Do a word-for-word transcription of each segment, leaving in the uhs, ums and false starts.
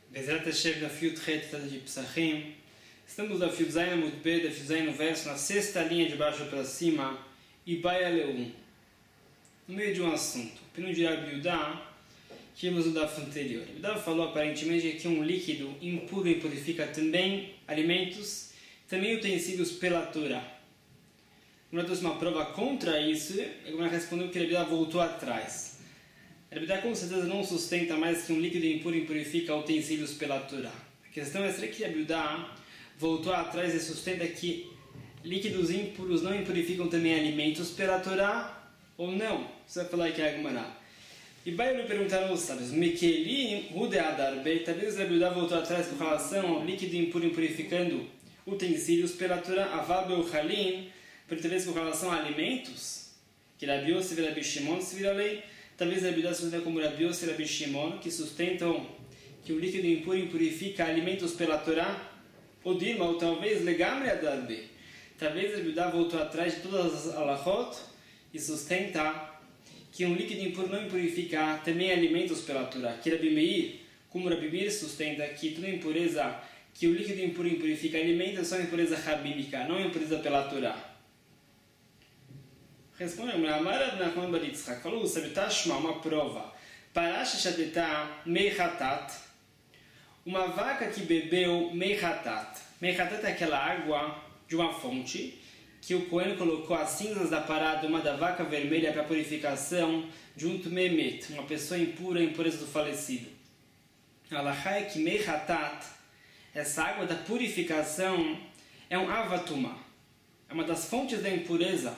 Bezerra Hashem da Fiut Het de Psachim. Estamos na Fiut Zayin Amud-Bet, da Fiut Zayin no verso, na sexta linha de baixo para cima, e Baia Leum. No meio de um assunto, Pinu de Rabi Yudá, que vimos no daf anterior. O Yudá falou aparentemente que um líquido impuro impurifica também alimentos, também utensílios pela Torá. Quando trouxe uma prova contra isso, ele respondeu que Rabi Yudá voltou atrás. Rabi Yudá com certeza não sustenta mais que um líquido impuro impurifica utensílios pela Torá. A questão é, será que Rabi Yudá voltou atrás e sustenta que líquidos impuros não impurificam também alimentos pela Torá ou não? Você vai falar que é a Gemara. E vai lhe perguntar aos sábios, Mekeli Rude Adarbe, talvez Rabi Yudá voltou atrás com relação ao líquido impuro impurificando utensílios pela Torá, Avabel Halim, talvez com relação a alimentos, que Rabi Yossi e Rabi Shimon se vira lei. Talvez Rabi Yudá sustenta como Rabi Yossi e Rabi Shimon, que sustentam que o líquido impuro impurifica alimentos pela Torá, ou Dilma, ou talvez Legamre Adarbe. Talvez Rabi Yudá voltou atrás de todas as alachot e sustenta que um líquido impuro não impurifica também alimentos pela Torá. Que Rabi Meir, como Rabi Meir sustenta que toda impureza, que o líquido impuro impurifica alimentos, é só impureza rabínica, não impureza pela Torá. Responde a Amara Nachman bar Yitzchak, falou o sábio Tashma, uma prova. Parash Shatetá Meichatat, uma vaca que bebeu Meichatat. Meichatat é aquela água de uma fonte que o Cohen colocou as cinzas da parada, uma da vaca vermelha para purificação, junto Memet, uma pessoa impura, impureza do falecido. Alachá é que Meichatat, essa água da purificação, é um avatuma, é uma das fontes da impureza.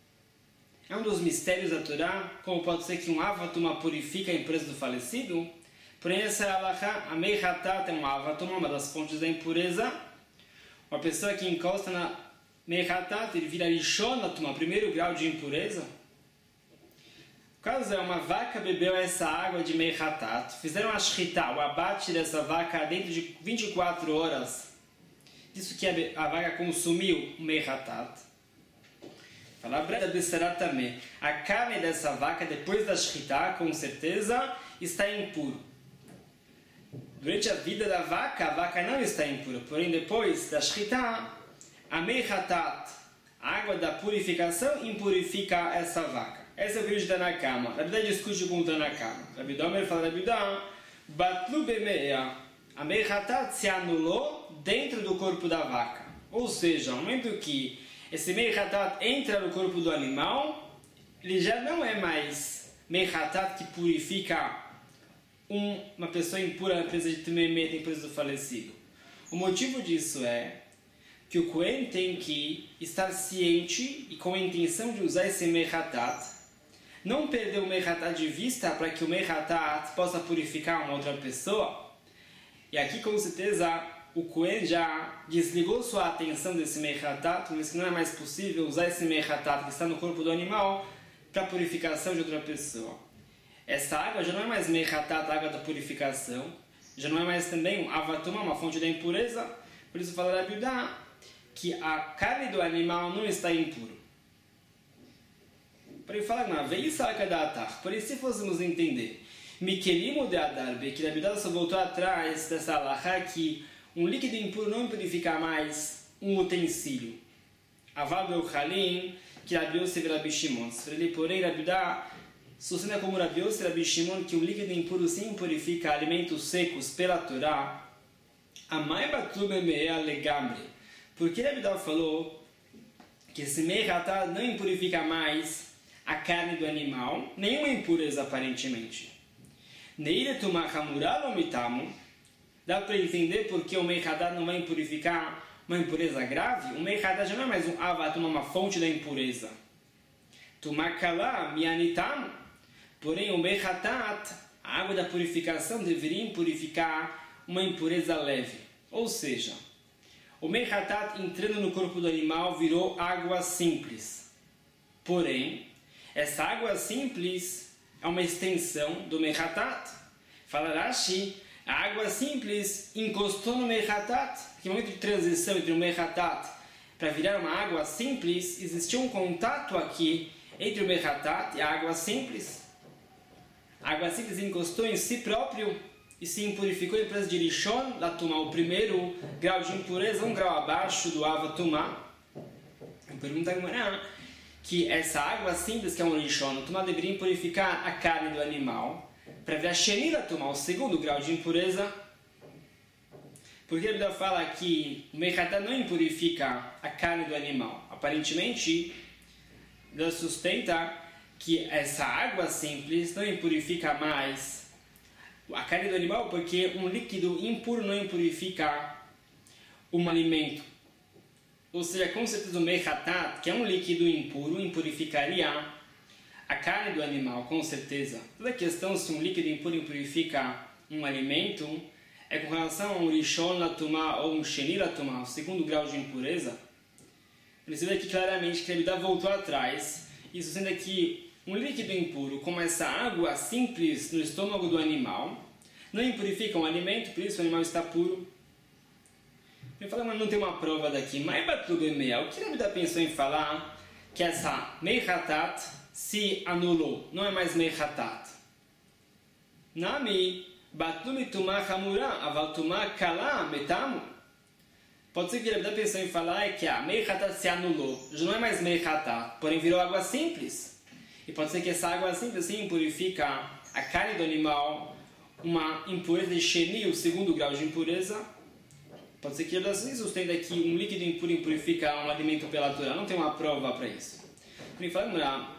É um dos mistérios da Torá, como pode ser que um avatuma purifica a impureza do falecido. Porém, essa é a alachá, a meichatat é um avatuma, uma das fontes da impureza. Uma pessoa que encosta na meichatat, ele vira rishonatum, primeiro grau de impureza. O caso é, uma vaca bebeu essa água de meichatat, fizeram a shchita, o abate dessa vaca dentro de vinte e quatro horas. Isso que a vaca consumiu meichatat. A carne dessa vaca, depois da shchita, com certeza, está impuro. Durante a vida da vaca, a vaca não está impura. Porém, depois da shchita, a meichatat, a água da purificação, impurifica essa vaca. Esse é o vídeo de Tanakama. Rabi Yudá discute com o Tanakama. Rabi Yudá fala, Rabi Yudá, batlu bemeia. A meichatat se anulou dentro do corpo da vaca. Ou seja, no momento que esse meichatat entra no corpo do animal, ele já não é mais meichatat que purifica um, uma pessoa impura, a empresa de Tememet, a empresa do falecido. O motivo disso é que o Cohen tem que estar ciente e com a intenção de usar esse meichatat, não perder o meichatat de vista para que o meichatat possa purificar uma outra pessoa. E aqui, com certeza, o Cohen já desligou sua atenção desse meichatat, mas que não é mais possível usar esse meichatat que está no corpo do animal para a purificação de outra pessoa. Essa água já não é mais meichatat, água da purificação, já não é mais também um avatuma, uma fonte da impureza. Por isso fala Rabi Yudá que a carne do animal não está impura. Para ele falar uma vez, por isso se fôssemos entender Mikelimo de Adarbe, que Rabi Yudá só voltou atrás dessa alahá que um líquido impuro não purifica mais um utensílio. Avabel Halim, que Rabi Yossi e Rabi Shimon. Porém, Rabi Yudá sustenta como Rabi Yossi e Rabi Shimon que um líquido impuro sim purifica alimentos secos pela Torá. Amai batlu bemeia legamre. Porque Rabi Yudá falou que esse meichatat não impurifica mais a carne do animal, nenhuma impureza aparentemente. Neiretuma hamural omitamu. Dá para entender porque o meichatat não vai impurificar uma impureza grave? O meichatat já não é mais um avatuma, uma fonte da impureza. Tumakala mianitam. Porém, o meichatat, a água da purificação, deveria impurificar uma impureza leve. Ou seja, o meichatat entrando no corpo do animal virou água simples. Porém, essa água simples é uma extensão do meichatat. Fala Rashi, a água simples encostou no meichatat. Que momento de transição entre o meichatat para virar uma água simples, existiu um contato aqui entre o meichatat e a água simples. A água simples encostou em si próprio e se impurificou em presença de Rishon Latumá, o primeiro grau de impureza, um grau abaixo do Avatumá. Pergunta agora que essa água simples, que é um Rishon Latumá, deveria impurificar a carne do animal para virar Sheni Latumá, o segundo grau de impureza. Porque a Bíblia fala que o Mechatat não impurifica a carne do animal. Aparentemente, Deus sustenta que essa água simples não impurifica mais a carne do animal, porque um líquido impuro não impurifica um alimento. Ou seja, com certeza o Mechatat, que é um líquido impuro, impurificaria a carne do animal, com certeza. Toda a questão se um líquido impuro impurifica um alimento é com relação a um Rishon Latumá ou um Sheni Latumá, o segundo grau de impureza. Precisa aqui claramente que a Bíblia voltou atrás, isso sendo que um líquido impuro, como essa água simples no estômago do animal, não impurifica um alimento, por isso o animal está puro. Eu falo, mas não tem uma prova daqui. Mas Batlubemeia, o que a Bíblia pensou em falar que essa Mechatat se anulou, não é mais Mechatat? Nami Batlumitumá Hamurá, Avaltumá Kalá Metamu. Pode ser que a Bíblia pensou em falar é que a Mechatat se anulou, já não é mais Mechatat, porém virou água simples. E pode ser que essa água simples sim purifica a carne do animal, uma impureza de Sheni, o segundo grau de impureza. Pode ser que a Bíblia assim sustenta que um líquido impuro impurifica um alimento pela Torá, não tem uma prova para isso. Ele fala,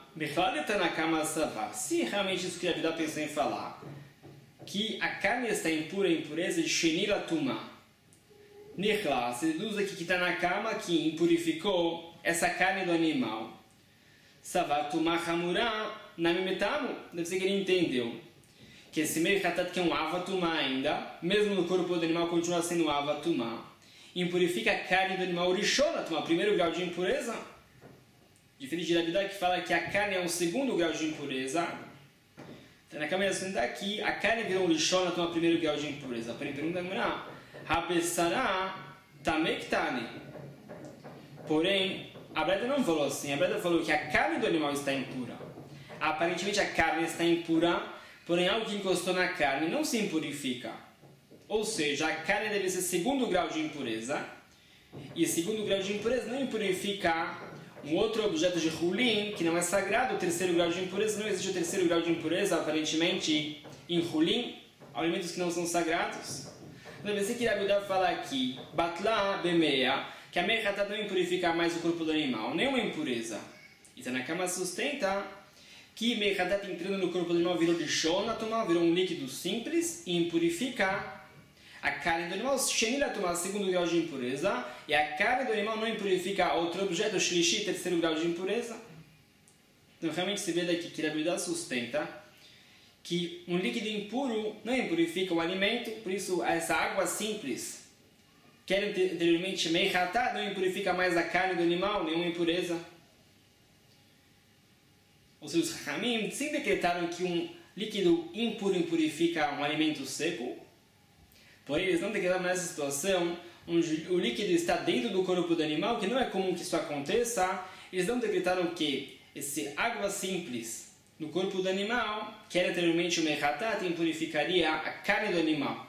se realmente isso que a Bíblia pensou em falar, que a carne está impura, a impureza de Sheni Latumá, Nichla, se deduz aqui que está na cama, que impurificou essa carne do animal. Savatumá Hamurá Namimetamu, deve ser que ele entendeu que esse Mechatat, que é um Avatumá ainda, mesmo no corpo do animal, continua sendo um Avatumá, impurifica a carne do animal Rishon Latumá, primeiro grau de impureza. Diferente da Bíblia que fala que a carne é um segundo grau de impureza. Então, na câmera segunda aqui, a carne virou um Rishon Latumá, primeiro grau de impureza. Para pergunta agora, Habessará Tamektani. Porém, a Bíblia não falou assim. A Bíblia falou que a carne do animal está impura. Aparentemente a carne está impura, porém algo que encostou na carne não se impurifica. Ou seja, a carne deve ser segundo grau de impureza. E segundo grau de impureza não impurifica um outro objeto de Hulin, que não é sagrado. O terceiro grau de impureza, não existe o terceiro grau de impureza, aparentemente, em Hulin, alimentos que não são sagrados. Deve ser que a Bíblia fala aqui, Batla Bemeia, que a Mechatat não impurifica mais o corpo do animal, nenhuma impureza. E Tanakama sustenta que Mechatat entrando no corpo do animal virou Rishon Latumá, virou um líquido simples e impurifica a carne do animal, Sheni Latumá, segundo grau de impureza, e a carne do animal não impurifica outro objeto, Shlishi, terceiro grau de impureza. Então realmente se vê daqui que a Bíblia sustenta que um líquido impuro não impurifica o alimento, por isso essa água simples, que era anteriormente Mechatat, não impurifica mais a carne do animal, nenhuma impureza. Ou seja, os Hamim sim decretaram que um líquido impuro impurifica um alimento seco, porém eles não decretaram nessa situação onde o líquido está dentro do corpo do animal, que não é comum que isso aconteça. Eles não decretaram que essa água simples no corpo do animal, que era anteriormente o Mechatat, impurificaria a carne do animal.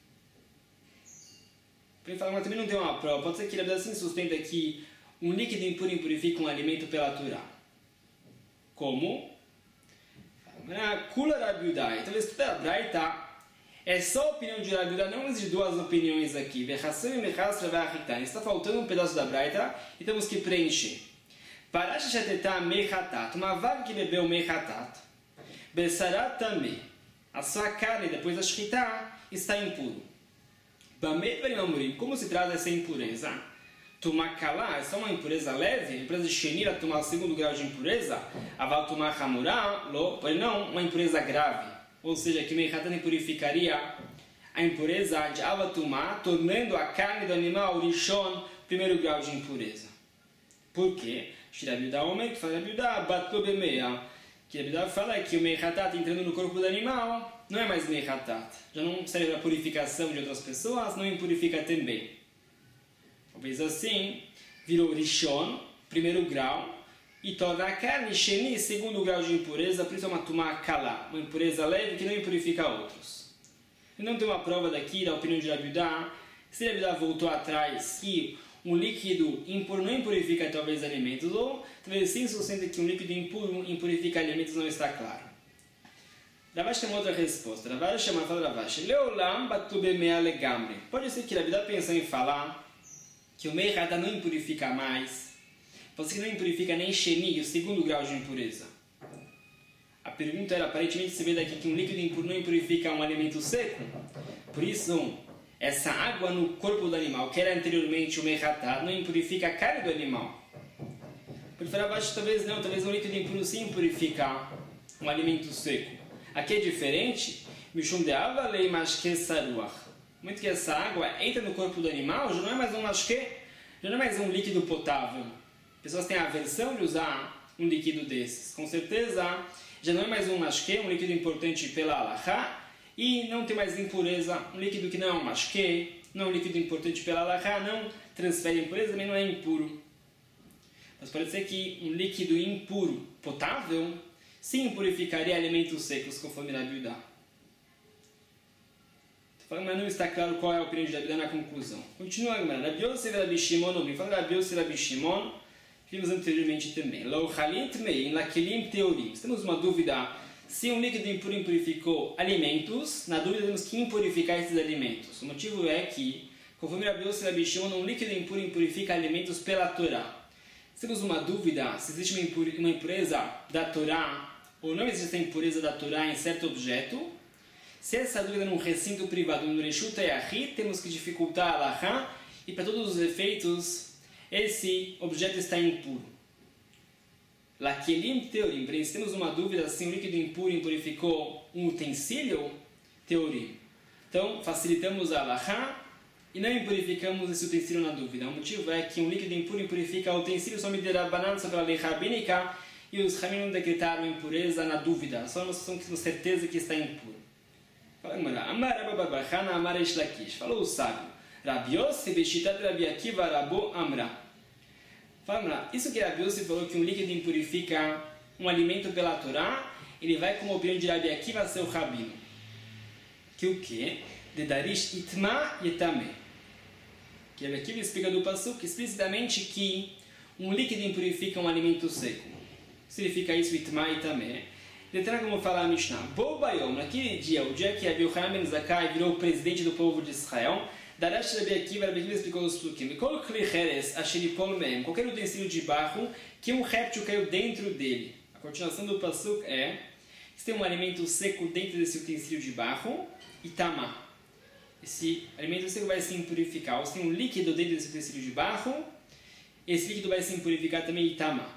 Ele fala, mas também não tem uma prova. Pode ser que ele assim sustenta que um líquido impuro impurifica um alimento pela Torá. Como? Kula Rabi Udai. Então, estuda a Braita. É só a opinião de Rabi Udai, não existe duas opiniões aqui. Está faltando um pedaço da Braita e temos que preencher. Parash Shatetá Mechatat, uma vaca que bebeu Mechatat. Besarat também. A sua carne, depois da Shritá, está impuro. Como se trata essa impureza? Tumakalá é só uma impureza leve, a impureza de Shenira, tomar o segundo grau de impureza, Aval Tumá Hamurá, porém não uma impureza grave. Ou seja, que Mechatat purificaria a impureza de Avatumá, tornando a carne do animal Rishon, primeiro grau de impureza. Por quê? Shirabiudá Omer, que fala Rabiudá, Batlo Bemeia, que a Bíblia fala que o Mechatat entrando no corpo do animal não é mais Mechatat, já não serve para a purificação de outras pessoas, não impurifica também. Talvez assim, virou Rishon, primeiro grau, e torna a carne Sheni, segundo grau de impureza, por isso é uma Tumá Kalá, uma impureza leve que não impurifica outros. E não tem uma prova daqui da opinião de Rabi Yudá, se Rabi Yudá voltou atrás, que um líquido impuro não impurifica talvez alimentos, ou talvez sim sustenta que um líquido impuro impurifica alimentos, não está claro. Ravashi tem uma outra resposta. Ravashi chama, fala Ravashi, Leolam batube mea legamre. Pode ser que Rabi Yudá pensou em falar que o meirada não impurifica mais, pode ser que não impurifica nem sheni, o segundo grau de impureza. A pergunta era, aparentemente se vê daqui que um líquido impuro não impurifica um alimento seco, por isso essa água no corpo do animal, que era anteriormente o meirada, não impurifica a carne do animal. Por falar abaixo, talvez não, talvez um líquido impuro sim impurifica um alimento seco. Aqui é diferente, Mishum de avalei mashke saruach. Muito que essa água entra no corpo do animal, já não é mais um mashke, já não é mais um líquido potável. Pessoas têm a aversão de usar um líquido desses. Com certeza, já não é mais um mashke, um líquido importante pela halachá, e não tem mais impureza, um líquido que não é um mashke, não é um líquido importante pela halachá, não transfere impureza, também não é impuro. Mas pode ser que um líquido impuro, potável, sim impurificaria alimentos secos, conforme Rabi Yudá. Mas não está claro qual é a opinião de Rabi Yudá na conclusão. Continua a Gemara. Rabi Yossi e Rabi Shimon, fala Rabi Yossi e Rabi Shimon, vimos anteriormente também. Lo chalim tmeim lakelim teorim. Temos uma dúvida se um líquido impuro impurificou alimentos. Na dúvida temos que impurificar esses alimentos. O motivo é que, conforme Rabi Yossi e Rabi Shimon, um líquido impuro impurifica alimentos pela Torá. Temos uma dúvida se existe uma, impure, uma impureza da Torá ou não existe a impureza da Torá em certo objeto. Se essa dúvida é num recinto privado, no Reshut Yahid, temos que dificultar a halachá e para todos os efeitos esse objeto está impuro. Lakelim teorim, se temos uma dúvida se um líquido impuro impurificou um utensílio, teorim. Então facilitamos a halachá e não impurificamos esse utensílio na dúvida. O motivo é que um líquido impuro impurifica o utensílio só me dirá banana sobre a lei rabínica e os rabínicos não decretaram impureza na dúvida. Só uma situação que temos certeza que está impuro. Fala, Amar Rabba Barbachana, Amar Reish Lakish. Falou o sábio. Rabi Yossi, Beshitat Rabi Akiva, Rabo Amra. Fala, isso que Rabi Yossi falou que um líquido impurifica um alimento pela Torá, ele vai com a opinião de Rabi Akiva, seu rabino. Que o quê? De Darish Itma Yetame. Que Rabi Akiva explica do Pasuk explicitamente que um líquido impurifica um alimento seco. Significa isso Itma Yetame. Detalhe como fala a Mishnah. Bo Bayom, naquele dia, o dia que Rabi Yochanan ben Zakkai virou o presidente do povo de Israel, Darash Rabi Akiva, Rabi Akiva explicou os Plukim. Kol Kli Cheres Asheripol Mehem, qualquer utensílio de barro que um réptil caiu dentro dele. A continuação do Pasuk é: se tem um alimento seco dentro desse utensílio de barro, Itama. Esse alimento seco vai se impurificar. Ou se tem um líquido dentro desse utensílio de barro, esse líquido vai se impurificar também, Itama.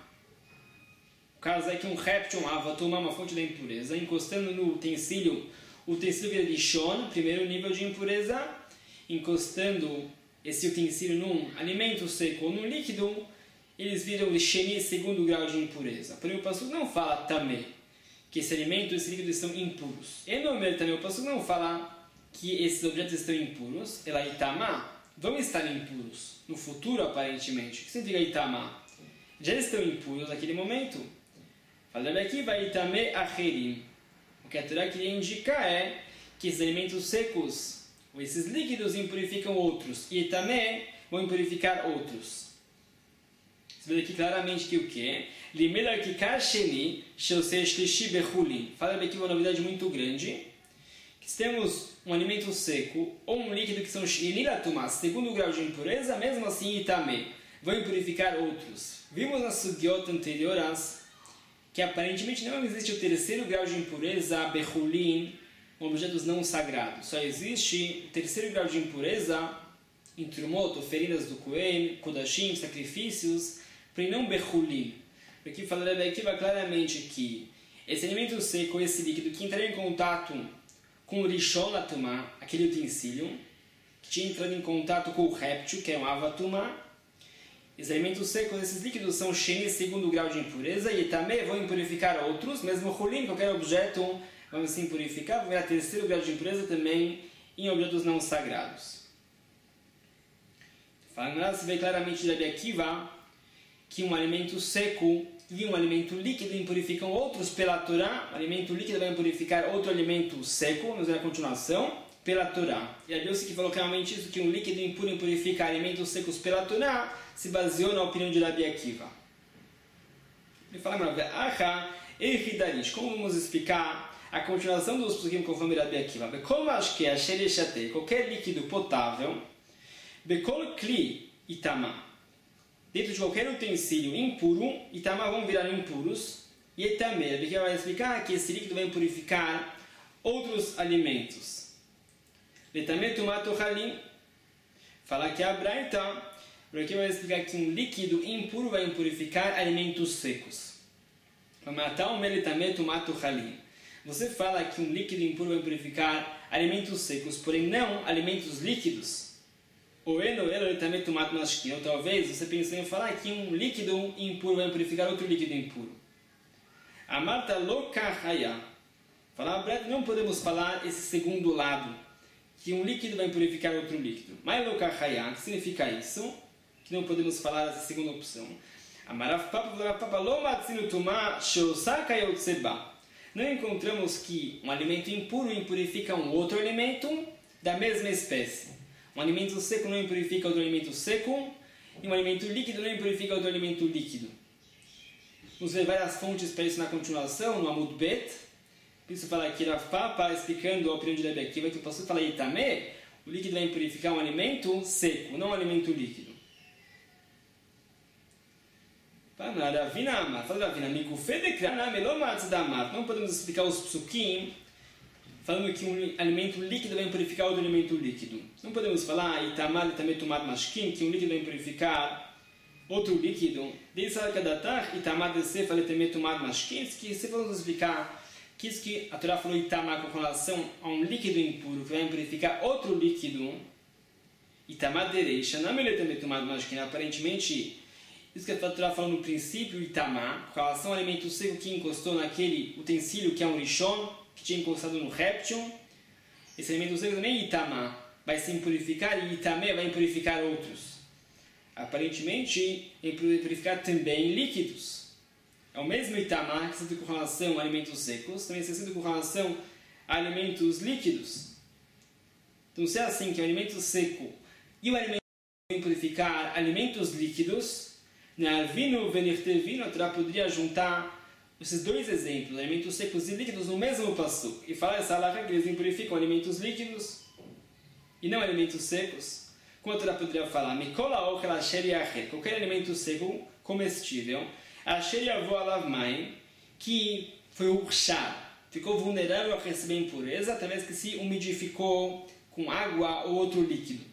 O caso é que um réptil, um ava, toma uma fonte da impureza, encostando no utensílio, o utensílio vira lishon, primeiro nível de impureza, encostando esse utensílio num alimento seco ou num líquido, eles viram lisheni, segundo grau de impureza. Porém o Pasuk não fala tamé, que esse alimento e esse líquido estão impuros. E no meio também o Pasuk não fala que esses objetos estão impuros, ela itama, vão estar impuros, no futuro aparentemente. O que significa itama? Já estão impuros naquele momento. Fala aqui, vai itame acherim. O que a Torá queria indicar é que esses alimentos secos, ou esses líquidos, impurificam outros. E itame vão impurificar outros. Você vê aqui claramente que o que? Limela que kasheni shelse shlishi bechulin. Fala aqui uma novidade muito grande. Que se temos um alimento seco ou um líquido que são shinilatumas, segundo grau de impureza, mesmo assim itame vão impurificar outros. Vimos nas sugiot anterioras que aparentemente não existe o terceiro grau de impureza, bechulin, objetos não sagrados. Só existe o terceiro grau de impureza, em trumot, oferendas do Kohen, kodashim, sacrifícios, porém não bechulin. Aqui falaria aqui vai claramente que esse alimento seco, esse líquido que entraria em contato com o rishon latumá, aquele utensílio, que tinha entrado em contato com o réptil, que é um avatumá, esses alimentos secos, esses líquidos são sheni, segundo grau de impureza, e também vão impurificar outros, mesmo chulim, qualquer objeto, vão se impurificar, vão virar terceiro grau de impureza também em objetos não sagrados. Falando, se vê claramente de Rabi Akiva que um alimento seco e um alimento líquido impurificam outros pela Torá. O alimento líquido vai impurificar outro alimento seco, vamos ver a continuação. pela Torá. E a Yossi que falou claramente isso, que um líquido impuro impurifica alimentos secos pela Torá, se baseou na opinião de Rabi Akiva. Ele fala, como vamos explicar a continuação dos psukim conforme Rabi Akiva? Como acho que é qualquer líquido potável, bekol kli itama, dentro de qualquer utensílio impuro, itama vão virar impuros, e também Rabi Akiva vai explicar que esse líquido vai purificar outros alimentos. Letame tumat ochalim, fala que a Braita, Rabi Akiva vai explicar que um líquido impuro vai impurificar alimentos secos. Você fala que um líquido impuro vai purificar alimentos secos, porém não alimentos líquidos. Ou talvez você pensou em falar que um líquido impuro vai purificar outro líquido impuro. Amarta lokahaya. Falar, não podemos falar esse segundo lado, que um líquido vai purificar outro líquido. Mas lokahaya, que significa isso? Que não podemos falar essa segunda opção. Não encontramos que um alimento impuro impurifica um outro alimento da mesma espécie. Um alimento seco não impurifica outro alimento seco, e um alimento líquido não impurifica outro alimento líquido. Vamos ver várias fontes para isso na continuação, no Amud Bet. Por isso fala aqui Rav Papa, explicando a opinião de Rabi Akiva, que eu posso falar Itamé, o líquido vai impurificar um alimento seco, não um alimento líquido. Não podemos explicar os psukim falando que um alimento líquido vai impurificar outro alimento líquido. Não podemos falar itamar também tomar mashkin, que um líquido vai impurificar outro líquido. Desde a kadatar itamar de sefa também tomar mashkin, que se vamos explicar que isso que a Torá falou itamar com relação a um líquido impuro que vai impurificar outro líquido, itamar de reisha, não é também tomar mashkin, aparentemente. Isso que a Torá falou no princípio, Itamá, com relação ao alimento seco que encostou naquele utensílio que é um rishon, que tinha encostado no réptil. Esse alimento seco também, Itamá, vai se impurificar e Itamé vai impurificar outros. Aparentemente, vai purificar também líquidos. É o mesmo Itamá que se sente com relação a alimentos secos, também se sente com relação a alimentos líquidos. Então, se é assim, que o alimento seco e o alimento vai impurificar alimentos líquidos, na Arvino Venirtevino, a Torá poderia juntar esses dois exemplos, alimentos secos e líquidos, no mesmo passo, e falar essa halakha que eles impurificam alimentos líquidos e não alimentos secos. Como a Torá poderia falar, Mikola ochel asher yachet, qualquer alimento seco, comestível, asher yavo alav maim, que foi urchado, ficou vulnerável a receber impureza, através que se umidificou com água ou outro líquido.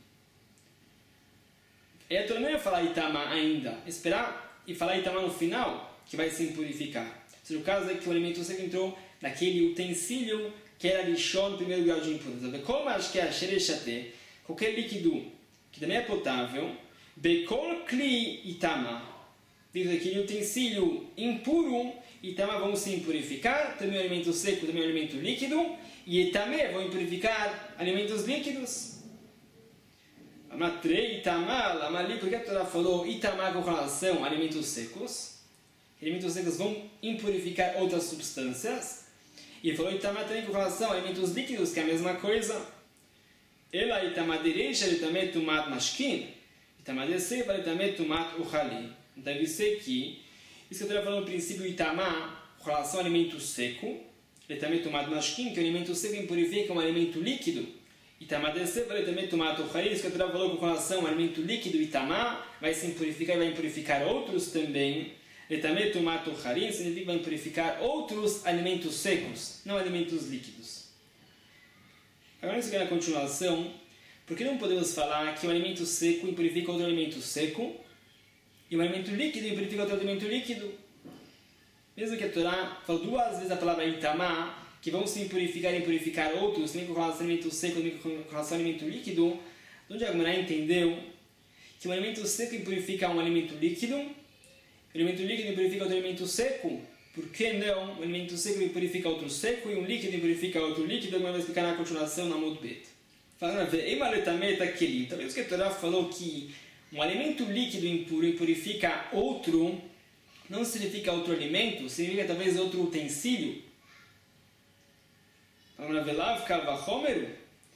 E a Torá não ia falar Itamá ainda, esperar e falar Itamá no final, que vai se impurificar. Ou seja, o caso é que o alimento seco entrou naquele utensílio que era lixó no primeiro grau de impureza. Como acho que é a xerechate, qualquer líquido que também é potável, bekol kli Itamá, dentro daquele utensílio impuro, Itamá vão se impurificar, também o alimento seco, também o alimento líquido, e Itamé vão impurificar alimentos líquidos. Amatrei, Itamar, Amali, porque a Torá falou Itamar com relação a alimentos secos. Alimentos secos vão impurificar outras substâncias. E falou Itamar também com relação a alimentos líquidos, que é a mesma coisa. Ela Itamar derecha, ele também tumat mashkin. Itamar descer, ele também tumat uchali. Deve ser que, isso que a Torá falou no princípio Itamar, com relação a alimento seco, ele também tumat mashkin, que o alimento seco impurifica um alimento líquido. Itamá descer, vai também tomar o isso que a Torá falou com relação ao alimento líquido, Itamá, vai se impurificar e vai impurificar outros também. Ele também tomar o significa que vai impurificar outros alimentos secos, não alimentos líquidos. Agora, isso aqui é a continuação, porque não podemos falar que o alimento seco impurifica outro alimento seco e o alimento líquido impurifica outro alimento líquido? Mesmo que a Torá falou duas vezes a palavra Itamá, que vão se impurificar e impurificar outros, também com relação ao alimento seco, também com relação ao alimento líquido, onde a Gemara entendeu que o alimento seco impurifica um alimento líquido, o alimento líquido impurifica outro alimento seco, por que não o alimento seco impurifica outro seco e um líquido impurifica outro líquido? A Gemara vai explicar na continuação na Amud Bet. Falando, talvez que a Torá falou que um alimento líquido impuro impurifica outro, não significa outro alimento, significa talvez outro utensílio.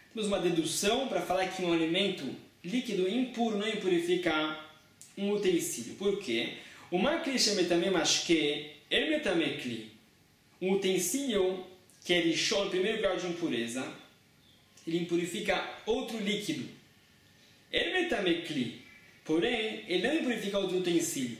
Temos uma dedução para falar que um alimento líquido impuro não impurifica um utensílio. Por quê? O makli shemetame mashke, ele metame kli. Um utensílio que é rishon, primeiro grau de impureza, ele impurifica outro líquido. Ele metame kli. Porém, ele não impurifica outro utensílio.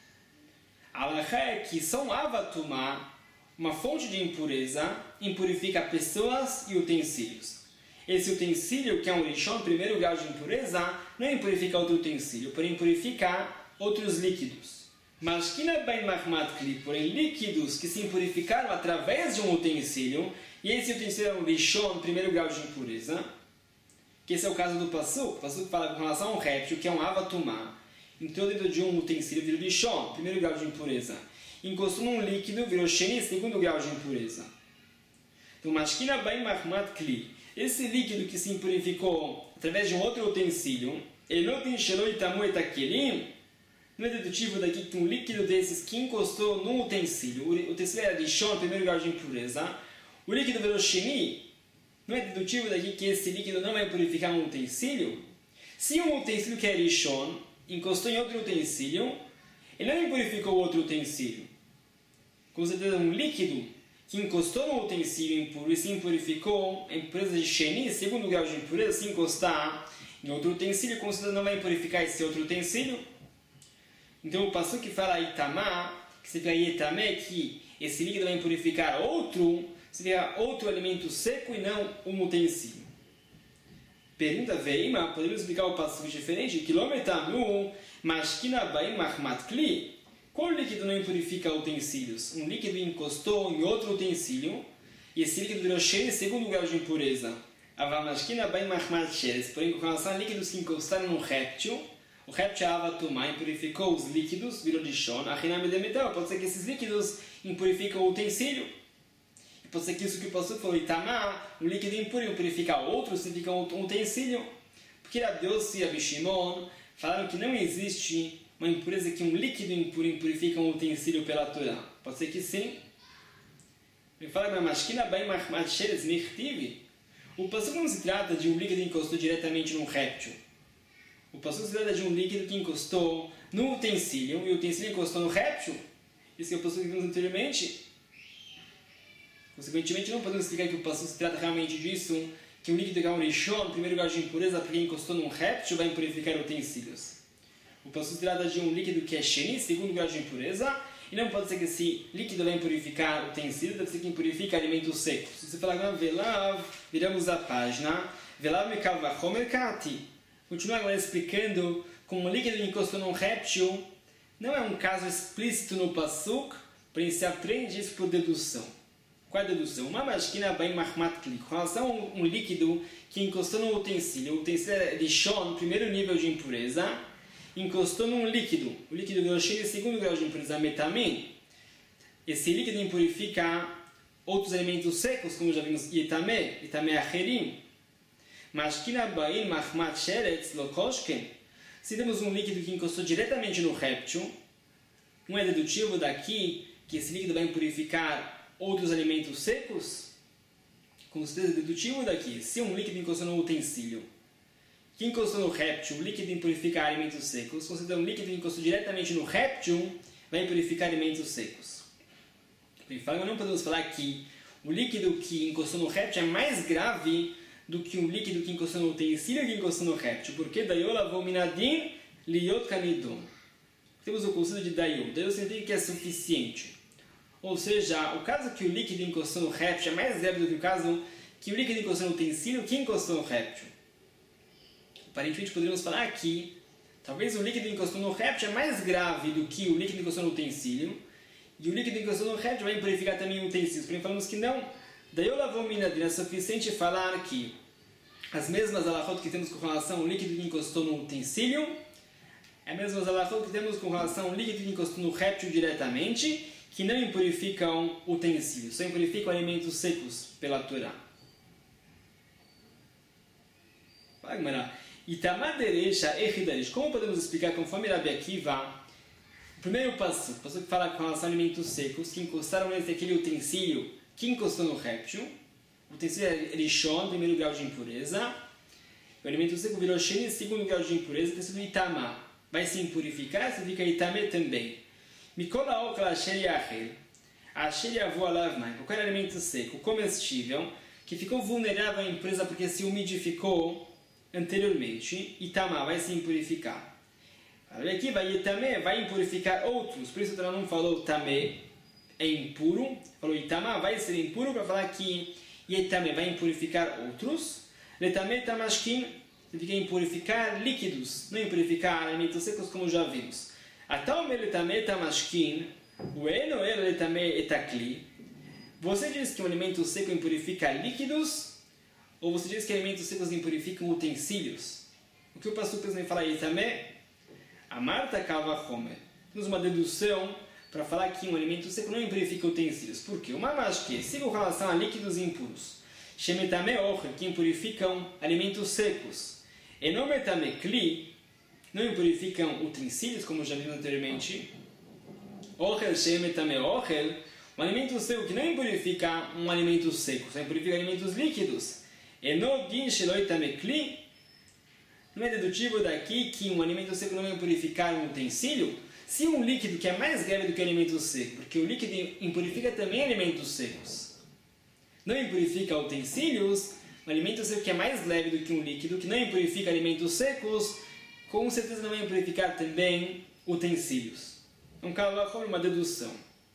A halakha é que só um avatumá, uma fonte de impureza, impurifica pessoas e utensílios. Esse utensílio, que é um rishon, primeiro grau de impureza, não impurifica outro utensílio, porém impurifica outros líquidos. Mas que não é bem mahmat kli, porém líquidos que se impurificaram através de um utensílio, e esse utensílio é um rishon, primeiro grau de impureza, que esse é o caso do Pasuk. O Pasuk fala com relação a um réptil, que é um avatumá, entrou dentro de um utensílio, virou rishon, primeiro grau de impureza. Encostou num líquido, virou sheni, segundo grau de impureza. Então, mashkina bem mahmat kli. Esse líquido que se impurificou através de um outro utensílio, ele não tem shelo itamu etakelim, não é dedutivo daqui que um líquido desses que encostou num utensílio, o utensílio era rishon, primeiro grau de impureza, o líquido virou sheni, não é dedutivo daqui que esse líquido não vai purificar um utensílio? Se um utensílio que é rishon encostou em outro utensílio, ele não impurificou outro utensílio. Com certeza, um líquido que encostou no utensílio impuro e se impurificou, a impureza de sheni, segundo grau de impureza, se encostar em outro utensílio, com certeza não vai purificar esse outro utensílio. Então o passo que fala itamá, que significa itamé, que esse líquido vai purificar outro, seria outro alimento seco e não um utensílio. Pergunta veima, podemos explicar o passo diferente? Quilômetro mashkina baim mahmat kli. Qual líquido não impurifica utensílios? Um líquido encostou em outro utensílio e esse líquido virou sheni, segundo grau de impureza. Avamashkina baim mahmat sheres. Porém, com relação a líquidos que encostaram no réptil, o réptil avatumá impurificou os líquidos, virou rishon. Achinam demetel. Pode ser que esses líquidos impurificam o utensílio. Pode ser que isso que o pastor falou, itamá, um líquido impuro impurifica outro, significa um utensílio. Porque Rabi Yossi e Rabi Shimon falaram que não existe uma impureza que um líquido impuro impurifica um utensílio pela Torá. Pode ser que sim. Ele fala que mashkina bem mahmat sheres mirtiv. O pastor não se trata de um líquido que encostou diretamente num réptil. O pastor se trata de um líquido que encostou no utensílio e o utensílio encostou no réptil. Isso que é o pastor que vimos anteriormente. Consequentemente, não podemos explicar que o pastor se trata realmente disso, que um líquido que é um rishon, primeiro grau de impureza, porque encostou num réptil, vai impurificar utensílios. O pastor se trata de um líquido que é sheni, segundo grau de impureza, e não pode ser que esse líquido vai impurificar utensílios, deve ser que impurifica alimentos secos. Se você falar agora, velav, viramos a página, velav mekav vachomer kati. Continua agora explicando como um líquido que encostou num réptil não é um caso explícito no pasuk, porém se aprende isso por dedução. Qual é a dedução? Uma mashkina bem mahmat kli. Com relação a um líquido que encostou no utensílio, o utensílio é rishon, primeiro nível de impureza, encostou num líquido, o líquido virou sheni, segundo grau de impureza, metamin. Esse líquido impurifica outros alimentos secos, como já vimos, itamé, itamé acherim. Mashkina ba'in mahmat sheretz lokoshken. Se temos um líquido que encostou diretamente no réptil, não é dedutivo daqui que esse líquido vai impurificar outros alimentos secos? Com certeza é dedutivo daqui. Se um líquido encostou no utensílio, que encostou no réptil, o líquido impurifica alimentos secos. Com certeza um líquido que encostou diretamente no réptil vai impurificar alimentos secos. Então, não podemos falar que o líquido que encostou no réptil é mais grave do que um líquido que encostou no utensílio que encostou no réptil. Porque dayola vominadin liot kanidon. Temos o conceito de dayo. Dayo significa que é suficiente. Ou seja, o caso que o líquido encostou no réptil é mais grave do que o caso que o líquido encostou no utensílio que encostou no réptil. Aparentemente poderíamos falar que talvez o líquido encostou no réptil é mais grave do que o líquido encostou no utensílio, e o líquido encostou no réptil vai impurificar também o utensílio. Porém, falamos que não. Daí eu lavou minadina, é suficiente falar que as mesmas alahot que temos com relação ao líquido que encostou no utensílio, é as mesmas alahot que temos com relação ao líquido que encostou no réptil diretamente, que não impurificam utensílios, só impurificam alimentos secos pela Torá. Como podemos explicar conforme Rabi Akiva? O primeiro passo, o passo que fala com relação a alimentos secos, que encostaram nesse aquele utensílio que encostou no réptil. O utensílio é Rishon, primeiro grau de impureza. O alimento seco virou Sheni, segundo grau de impureza. O utensílio Itamá vai se impurificar, significa Itamé também. Mikola okla Sheli Achel. A Sheli avô alavmai. Qualquer alimento seco, comestível, que ficou vulnerável à impureza porque se umidificou anteriormente, Itamá vai se impurificar. Aqui vai Itamé, vai impurificar outros. Por isso o Torá não falou Tamé, é impuro. Falou Itamá, vai ser impuro, para falar que Itamé vai impurificar outros. Letamé Tamashkin, significa impurificar líquidos, não impurificar alimentos secos como já vimos. Atalme Letamé Tamashkin, o Eno era Letamé Etakli. Você diz que um alimento seco impurifica líquidos, ou você diz que alimentos secos impurificam utensílios? O que o pastor pensa falar Itamé? A Marta Kalva Homer. Temos uma dedução para falar que um alimento seco não impurifica utensílios. Por quê? Uma mais que siga com relação a líquidos impuros. Shemetame Ochel, que impurificam alimentos secos. Enometame Kli, não impurificam utensílios, como já vimos anteriormente. Ochel Shemetame Ochel, um alimento seco que não impurifica um alimento seco, só impurifica alimentos líquidos. Enodin Sheloitame Kli, não é dedutivo daqui que um alimento seco não vai impurificar um utensílio? Se um líquido que é mais grave do que alimento seco, porque o líquido impurifica também alimentos secos, não impurifica utensílios, um alimento seco que é mais leve do que um líquido que não impurifica alimentos secos, com certeza não vai impurificar também utensílios. Então, calma, uma dedução.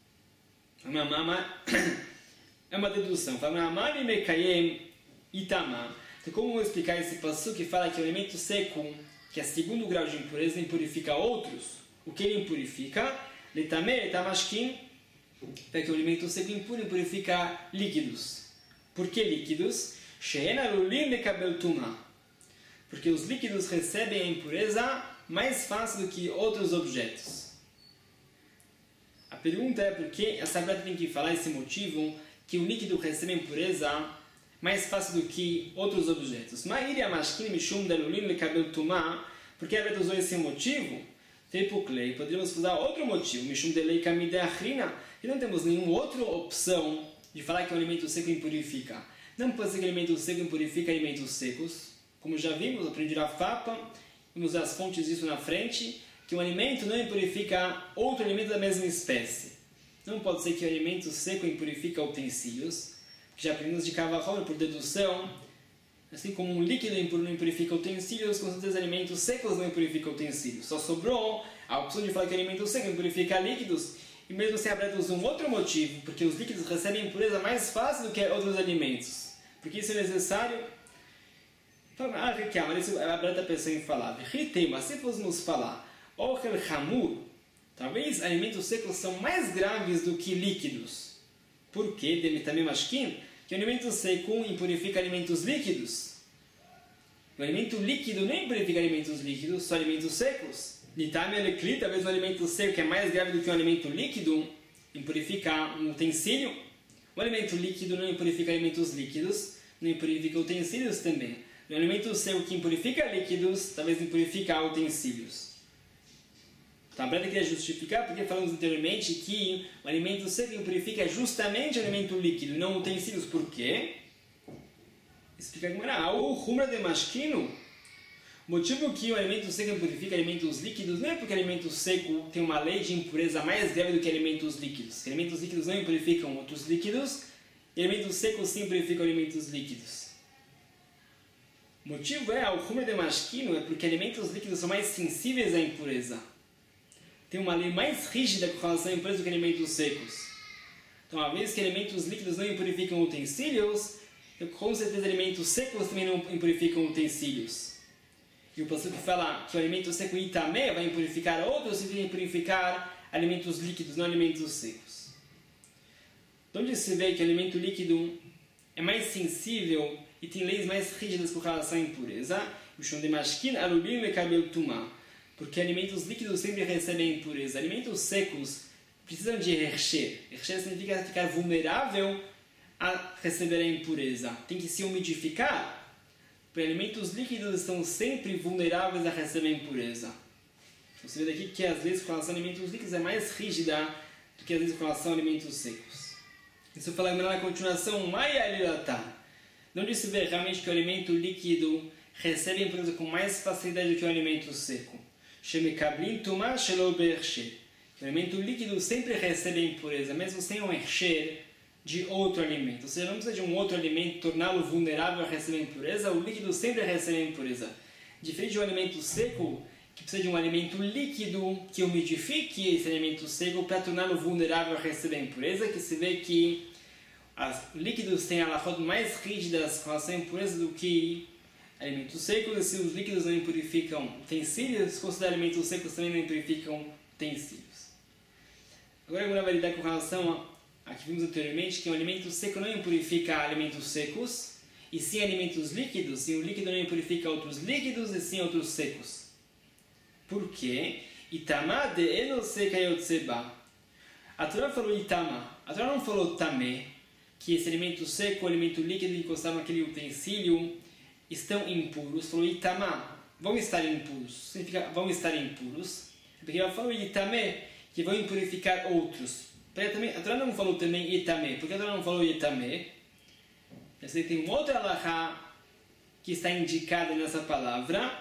É uma dedução. Fala, Mekayem Itamá. Então, como eu vou explicar esse passo que fala que o alimento seco, que é segundo grau de impureza, impurifica outros? O que ele impurifica? Letamé, tamashkin, porque o alimento seco impuro impurifica líquidos. Por que líquidos? Sheena lulim lekabel tumah. Porque os líquidos recebem a impureza mais fácil do que outros objetos. A pergunta é por que essa breta tem que falar esse motivo que o líquido recebe a impureza mais fácil do que outros objetos. Ma'iri amashkin mishum delulim lekabel tumah. Por que a breta usou esse motivo? Tepuklei, poderíamos usar outro motivo, Mishum delei kamide achrina, e não temos nenhuma outra opção de falar que o alimento seco impurifica. Não pode ser que o alimento seco impurifica alimentos secos. Como já vimos, aprendi a Fapa, vamos usar as fontes disso na frente, que um alimento não impurifica outro alimento da mesma espécie. Não pode ser que o alimento seco impurifica utensílios, que já aprendemos de Kavahor por dedução. Assim como um líquido impuro não impurifica utensílios, com certeza alimentos secos não impurificam utensílios. Só sobrou a opção de falar que alimento seco impurifica líquidos, e mesmo assim a Breta usa um outro motivo, porque os líquidos recebem impureza mais fácil do que outros alimentos. Porque isso é necessário? Ah, mas isso a Breta pensou em falar. Mas se fôssemos falar, Ochel Hamur, talvez alimentos secos são mais graves do que líquidos. Por quê? Demitame Mashkin, que o alimento seco impurifica alimentos líquidos. O alimento líquido não impurifica alimentos líquidos, só alimentos secos. Nitame Alekli, talvez um alimento seco que é mais grave do que um alimento líquido, impurifica um utensílio. O alimento líquido não impurifica alimentos líquidos, não impurifica utensílios também. O alimento seco que impurifica líquidos, talvez impurifica utensílios. Então a Breta queria justificar porque falamos anteriormente que o alimento seco impurifica justamente o alimento líquido, não utensílios. Por quê? Explica como era. O rumra de mashkino, o motivo que o alimento seco impurifica alimentos líquidos não é porque o alimento seco tem uma lei de impureza mais grave do que alimentos líquidos. Alimentos líquidos não impurificam outros líquidos, e alimentos secos sim impurificam alimentos líquidos. O motivo é, o rumra de mashkino é porque alimentos líquidos são mais sensíveis à impureza. Tem uma lei mais rígida com relação à impureza do que alimentos secos. Então, uma vez que alimentos líquidos não impurificam utensílios, com certeza alimentos secos também não impurificam utensílios. E o pastor que fala que o alimento seco itamé vai impurificar outros, significa impurificar alimentos líquidos, não alimentos secos. De onde se vê que o alimento líquido é mais sensível e tem leis mais rígidas com relação à impureza? O chão de mashkin alubim e kabel tumah. Porque alimentos líquidos sempre recebem impureza. Alimentos secos precisam de hercher. Hercher significa ficar vulnerável a receber a impureza. Tem que se umidificar. Porque alimentos líquidos estão sempre vulneráveis a receber a impureza. Você vê daqui que às vezes com relação a alimentos líquidos é mais rígida do que às vezes com relação a alimentos secos. Isso fala na continuação, Maya Lilatá. onde se vê realmente que o alimento líquido recebe a impureza com mais facilidade do que o alimento seco. O alimento líquido sempre recebe a impureza, mesmo sem um encher de outro alimento. Ou seja, não precisa de um outro alimento torná-lo vulnerável a receber a impureza, o líquido sempre recebe a impureza. Diferente de um alimento seco, que precisa de um alimento líquido que umidifique esse alimento seco para torná-lo vulnerável a receber a impureza, que se vê que os líquidos têm halachot mais rígidas com relação à impureza do que alimentos secos, e se os líquidos não impurificam utensílios, considerar alimentos secos também não impurificam utensílios. Agora eu vou validar com relação a, a que vimos anteriormente, que um alimento seco não impurifica alimentos secos, e sim alimentos líquidos, e o líquido não impurifica outros líquidos, e sim outros secos. Por quê? Itama de eno seka yotseba. A Torá falou itama, a Torá não falou tamé, que esse alimento seco, alimento líquido encostado naquele utensílio, estão impuros. Falou itama, vão estar impuros. Significa vão estar impuros. Porque ela falou itamé, que vão impurificar outros. A Torá não falou também itamé. Porque a Torá não falou itamé? Você tem um outro alahá que está indicado nessa palavra.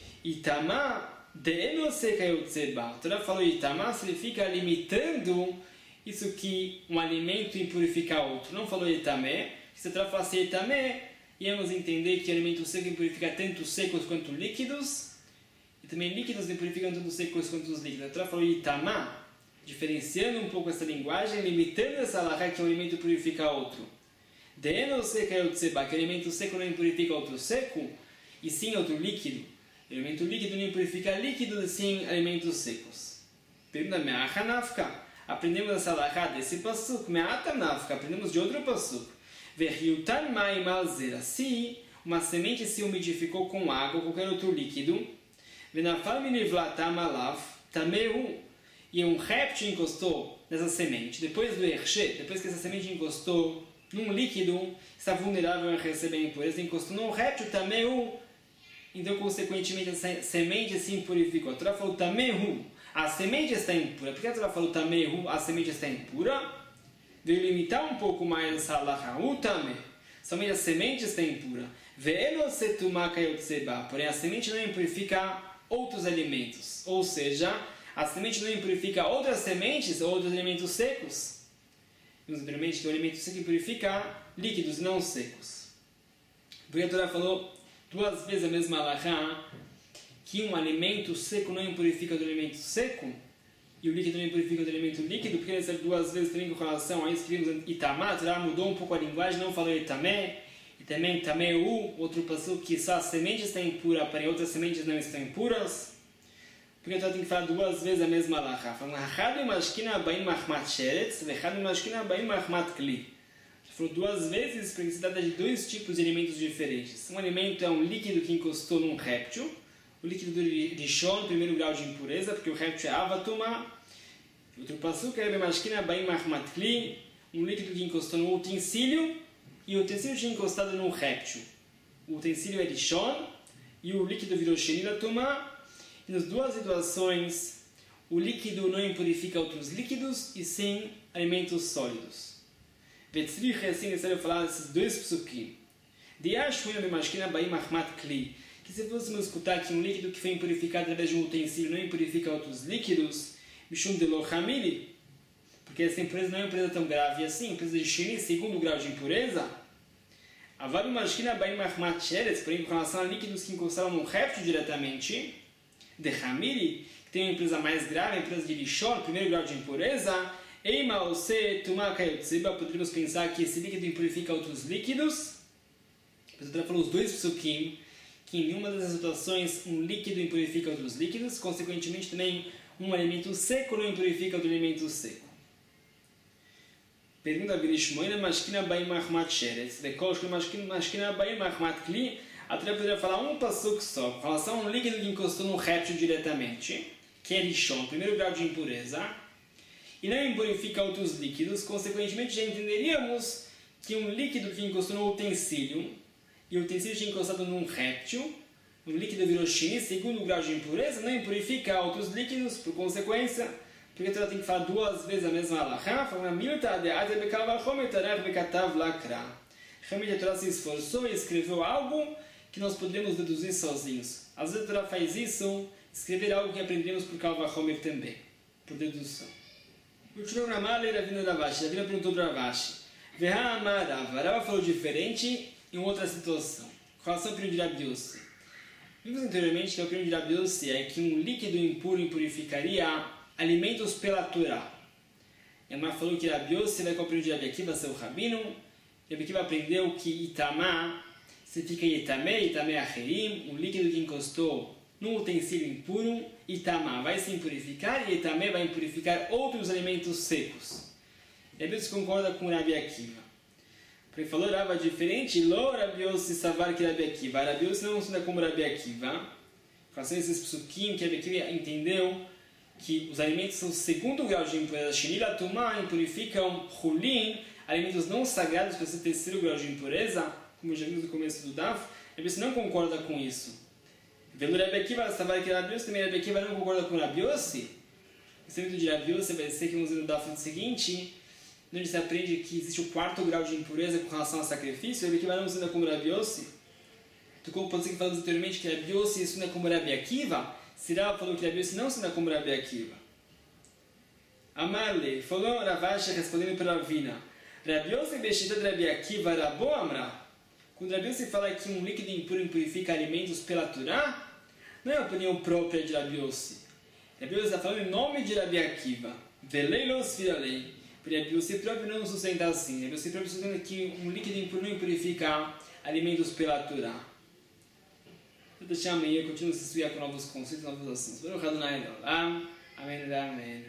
Itama de eno seka yotseba. A Torá falou itama, significa limitando isso que um alimento impurifica outro. Não falou itamé. Se a Torá falasse itamé, íamos entender que o alimento seco impurifica tanto secos quanto líquidos, e também líquidos impurificam tanto secos quanto os líquidos. A Torá falou itamá, diferenciando um pouco essa linguagem, limitando essa alahá que o alimento purifica outro. De eno seka yotseba, que o alimento seco não impurifica outro seco, e sim outro líquido. O alimento líquido não impurifica líquidos, e sim alimentos secos. Pergunta me'acha nafka. Aprendemos essa alahá desse pasuk. Me'ata nafka. Aprendemos de outro pasuk. Verriutan mai malzera. Se uma semente se umidificou com água ou qualquer outro líquido, venafal minivlatam alav tamehu, e um réptil encostou nessa semente, depois do erche, depois que essa semente encostou num líquido, está vulnerável a receber a impureza, encostou num réptil tamehu, então consequentemente a semente se impurificou. A Torá falou tamehu, a semente está impura. Por que a Torá falou tamehu, a semente está impura? Veio limitar um pouco mais essa alahá. Utame, somente a semente está impura. Ve'elo setuma kayotseba, porém a semente não impurifica outros alimentos. Ou seja, a semente não impurifica outras sementes ou outros alimentos secos. Vimos anteriormente que o alimento seco impurifica líquidos não secos. Porque a Torá falou duas vezes a mesma alahá, que um alimento seco não impurifica do alimento seco, e o líquido não impurifica do alimento líquido, porque ele serve duas vezes também com relação a isso que vimos em Itamá. A Torá mudou um pouco a linguagem, não falou Itamé, e também Tameu, outro passo que só a semente está impura, porém outras sementes não estão impuras. Porque a Torá tem que falar duas vezes a mesma alahá. Falando, Hachad mashkina baim mahmat sheretz, vechad mashkina baim mahmat kli. Falou duas vezes porque se trata de dois tipos de alimentos diferentes. Um alimento é um líquido que encostou num réptil, o líquido do Rishon, primeiro grau de impureza, porque o réptil é avatuma. Outro passo que é bemashkina baim mahmat kli, um líquido que encostou no utensílio, e o utensílio tinha encostado num réptil. O utensílio é Rishon, e o líquido virou shenilatuma. E nas duas situações, o líquido não impurifica outros líquidos, e sim alimentos sólidos. Vetzrich é assim necessário falar desses dois psukim. Diashmuina bemashkina baim mahmat kli, que se fôssemos escutar que um líquido que foi impurificado através de um utensílio não impurifica outros líquidos, mishum de lo hamili, porque essa impureza não é uma impureza tão grave assim, impureza de sheni, segundo grau de impureza. Aval bemashkina baim mahmat sheretz, porém, com relação a líquidos que encostaram num réptil diretamente, de hamili, que tem uma impureza mais grave, a impureza de Rishon, primeiro grau de impureza, Eima ose tuma kayotseba, poderíamos pensar que esse líquido impurifica outros líquidos. A Torá falou os dois psukim, que em nenhuma das situações um líquido impurifica outros líquidos, consequentemente também um alimento seco não impurifica outro alimento seco. Pergunta Virishmoina, mashkina baim mahmat sheretz, vekoshko mashkina baim mahmat kli. A Torá poderia falar um pasuk só, com relação a um líquido que encostou no réptil diretamente, que é Rishon, primeiro grau de impureza, e não impurifica outros líquidos, consequentemente já entenderíamos que um líquido que encostou no utensílio, e o utensílio tinha encostado num réptil, um líquido virou sheni, segundo grau de impureza, não impurifica outros líquidos, por consequência, porque a Torá tem que falar duas vezes a mesma alahá, falando, Realmente a Torá se esforçou e escreveu algo que nós podemos deduzir sozinhos. Às vezes a Torá faz isso, escrever algo que aprendemos por Kal Vachomer também, por dedução. Continuou Ramale e Ravina Ravashi. Ravina perguntou para Ravashi. Veha Amar Rava. Rava falou diferente em outra situação. Com relação ao opinião de Rabi Yossi. Vimos anteriormente que a opinião de Rabi Yossi é que um líquido impuro impurificaria alimentos pela Torá. E Amar falou que Rabi Yossi vai com a opinião de Rabi Akiva, seu rabino. Rabi Akiva aprendeu que Itamá significa Itamé, Itamé Acherim, um líquido que encostou num utensílio impuro, Itamá vai se impurificar e Itamé vai impurificar outros alimentos secos. Rabi Yossi concorda com Rabi Akiva. Porque falou Rava diferente, Lo Rabi Yossi Savar que Rabi Akiva. Rabi Yossi não ensina como Rabi Akiva. Com relação a esses psukim que Rabi Akiva entendeu que os alimentos são o segundo grau de impureza. Shinila Tumá impurificam Hulin, alimentos não sagrados para esse terceiro grau de impureza, como já vimos no começo do Daf. Rabi Yossi não concorda com isso. Velo Rabi Akiva Savar que Rabi Yossi, também Rabi Akiva não concorda com Rabi Yossi. O ensinamento de Rabi Yossi vai ser que vamos ver no Daf seguinte, onde se aprende que existe o quarto grau de impureza com relação ao sacrifício. Rabi Akiva não ensina como Rabi Yossi. Então, como pode ser que falamos anteriormente que Rabi Yossi ensina como Rabi Akiva, se Rava falou que Rabi Yossi não ensina como Rabi Akiva. Amarle, falou Ravashi respondendo para Ravina. Rabi Yossi beshita de Rabi Akiva rabo amra. Quando Rabi Yossi fala que um líquido impuro impurifica alimentos pela Torá, não é a opinião própria de Rabi Yossi. Rabi Yossi está falando em nome de Rabi Akiva. Veleilos viralei. Porque Rabi Yossi próprio não sustenta assim. Rabi Yossi próprio sustenta que um líquido impuro não impurifica alimentos pela Torá. Vou deixar amanhã, continuo a se estudar com novos conceitos, novos assuntos. Amém. Amém.